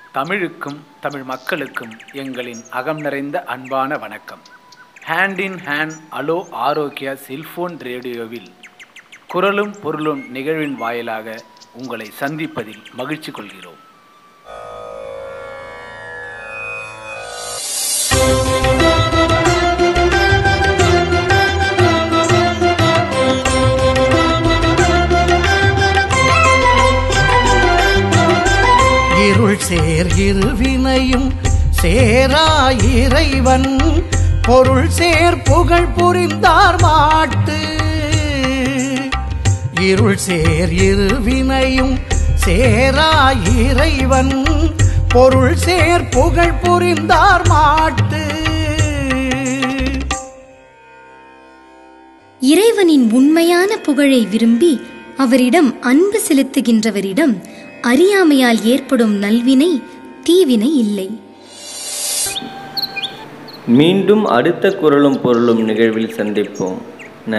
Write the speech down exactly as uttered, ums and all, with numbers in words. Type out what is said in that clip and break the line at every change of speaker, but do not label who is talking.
தமிழுக்கும் தமிழ் மக்களுக்கும் எங்களின் அகம் நிறைந்த அன்பான வணக்கம். Hand in Hand hello Arogya cellphone ரேடியோவில் குரலும் பொருளும் நிகழ்வின் வாயிலாக உங்களை சந்திப்பதில் மகிழ்ச்சி கொள்கிறோம்.
இருள் சேர் இருவினையும் சேரா இறைவன் பொருள் சேர் புகழ் புரிந்தார் மாட்டு. இருள் சேர் இருவினையும் சேரா இறைவன் பொருள் சேர் புகழ் புரிந்தார் மாட்டு.
இறைவனின் உண்மையான புகழை விரும்பி அவரிடம் அன்பு செலுத்துகின்றவரிடம் அறியாமையால் ஏற்படும் நல்வினை தீவினை இல்லை.
மீண்டும் அடுத்த குரலும் பொருளும் நிகழ்வில் சந்திப்போம்.